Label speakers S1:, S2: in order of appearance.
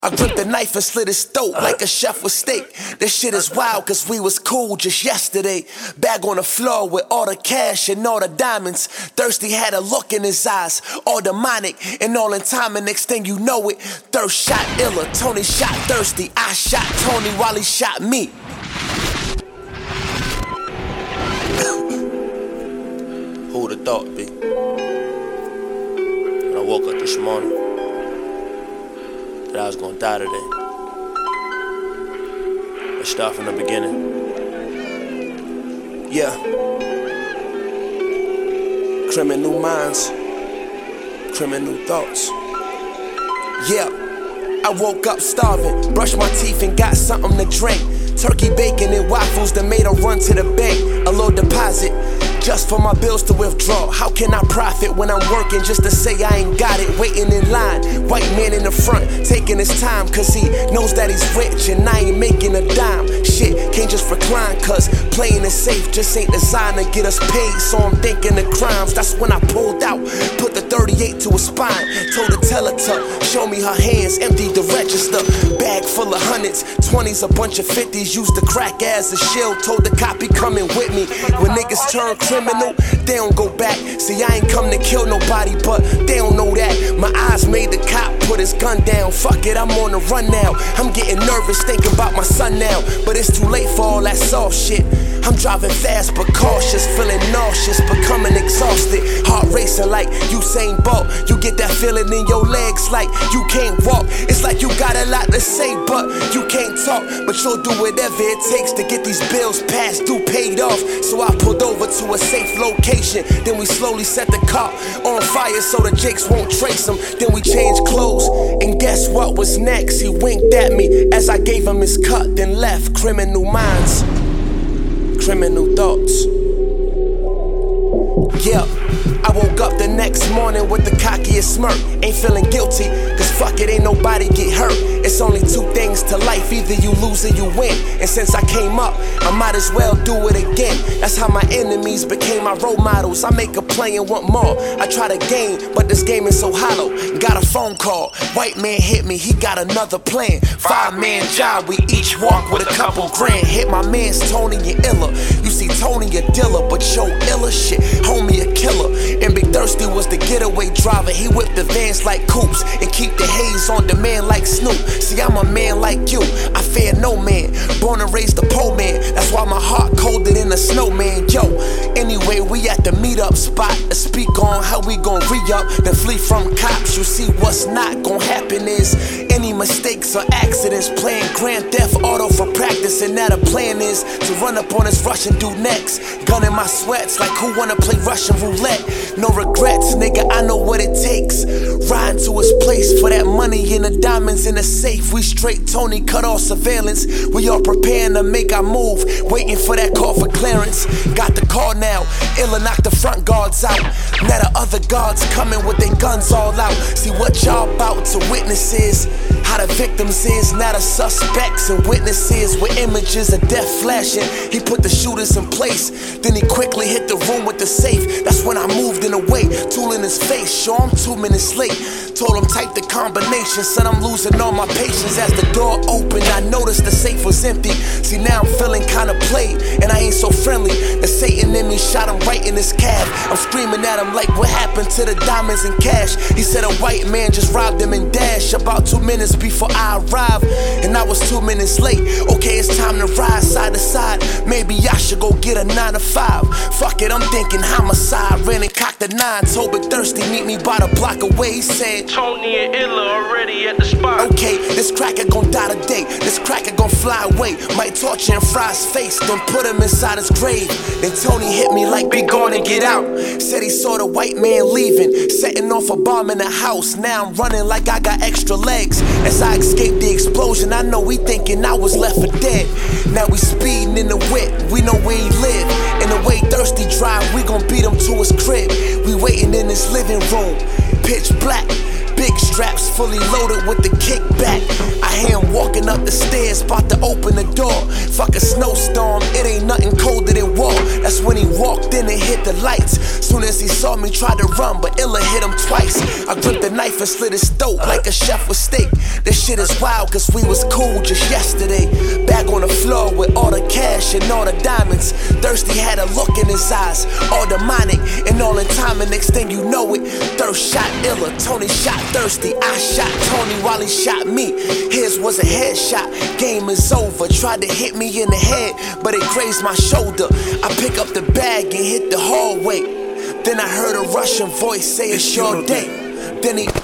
S1: I gripped the knife and slit his throat like a chef with steak. This shit is wild cause we was cool just yesterday. Bag on the floor with all the cash and all the diamonds. Thirsty had a look in his eyes, all demonic and all in time, and next thing you know it, Thirst shot Illa, Tony shot Thirsty. I shot Tony while he shot me. Who would've thought, B? When I woke up this morning that I was gonna die today. Let's start from the beginning. Yeah. Criminal minds, criminal thoughts. Yeah. I woke up starving, brushed my teeth and got something to drink. Turkey bacon and waffles that made a run to the bank. A low deposit, just for my bills to withdraw. How can I profit when I'm working just to say I ain't got it? Waiting in line, white man in the front, taking his time cause he knows that he's rich and I ain't making a dime. Shit, can't just recline cause playing it safe just ain't designed to get us paid. So I'm thinking of crimes, that's when I pulled out, put the 38 to her spine. Told the teller to show me her hands, emptied the register. Bag full of hundreds, 20s, a bunch of 50s, used the crack as a shield. Told the cop he coming with me. When niggas turn criminal, they don't go back. See, I ain't come to kill nobody, but they don't know that. My eyes made the cop put his gun down. Fuck it, I'm on the run now. I'm getting nervous thinking about my son now, but it's too late for all that soft shit. I'm driving fast but cautious, feeling nauseous, becoming exhausted. Heart racing like Usain Bolt. You get that feeling in your legs like you can't walk. It's like you got a lot to say but you can't talk. But you'll do whatever it takes to get these bills past due, paid off. So I pulled over to a safe location. Then we slowly set the car on fire so the jakes won't trace him. Then we changed clothes and guess what was next? He winked at me as I gave him his cut, then left. Criminal minds, criminal thoughts. Yeah, I woke up the next morning with the cockiest smirk. Ain't feeling guilty, cause fuck it, ain't nobody get hurt. It's only two things to life, either you lose or you win. And since I came up, I might as well do it again. That's how my enemies became my role models. I make a play and want more. I try to gain, but this game is so hollow. Got a phone call, white man hit me, he got another plan. 5-man job, we each walk with a couple grand. Hit my mans Tony and Illa. You see Tony a dealer, but yo Illa shit, homie a killer. And Big Thirsty was the getaway driver. He whipped the vans like coupes and keep the haze on demand like Snoop. See, I'm a man like you, I fear no man. Born and raised a poor man, that's why my heart colder than a snowman. Yo, anyway, we at the meetup spot to speak on how we gon' re-up, then flee from cops. You see, what's not gon' happen is any mistakes or accidents. Playing Grand Theft Auto for practice, and now the plan is to run up on this Russian dude next. Gun in my sweats like who wanna play Russian roulette. No regrets, nigga, I know what it takes. Riding to his place for that money and the diamonds in the safe. We straight Tony, cut off surveillance. We all preparing to make our move, waiting for that call for clearance. Got the call now, Illa knocked the front guards out. Now the other guards coming with their guns all out. See what y'all about to witness is how the victims is, now the suspects and witnesses with images of death flashing. He put the shooters in place, then he quickly hit the room with the safe. That's when I moved in the way, tool in his face. Sure, I'm 2 minutes late. Told him type the combination, said I'm losing all my patience. As the door opened, I noticed the safe was empty. See, now I'm feeling kinda played, and I ain't so friendly. The Satan in me shot him right in his calf. I'm screaming at him like, what happened to the diamonds and cash? He said a white man just robbed him and dashed. About 2 minutes before I arrived, and I was 2 minutes late. Okay, it's time to ride side to side. Maybe I should go get a 9 to 5. Fuck it, I'm thinking homicide. Ran and cocked the 9. Told Big Thirsty meet me by the block away. He said
S2: Tony and Illa already at the spot.
S1: okay, this cracker gon' die today. This cracker gon' fly away. Might torture and fry his face, then put him inside his grave. Then Tony hit me like, be gone and get out. Said he saw the white man leaving, setting off a bomb in the house. Now I'm running like I got extra legs. As I escaped the explosion, I know he thinking I was left for dead. Now we speeding in the whip, we know where he live. In the way Thirsty drive, we gon' beat him to his crib. We waiting in his living room, pitch black. Big straps fully loaded with the kickback. I hear him walking up the stairs, about to open the door. Fuck a snowstorm, it ain't nothing colder than war. That's when he walked in and hit the lights. Soon as he saw me tried to run, but Illa hit him twice. I gripped the knife and slit his throat like a chef with steak. This shit is wild, cause we was cool just yesterday. Back on the floor with all the cash and all the diamonds. Thirsty had a look in his eyes, all demonic and all in time, and next thing you know it, Thirst shot Illa, Tony shot Thirsty. I shot Tony while he shot me. His was a headshot, game is over. Tried to hit me in the head, but it grazed my shoulder. I pick up the bag and hit the hallway. Then I heard a Russian voice say, it's your day. Then he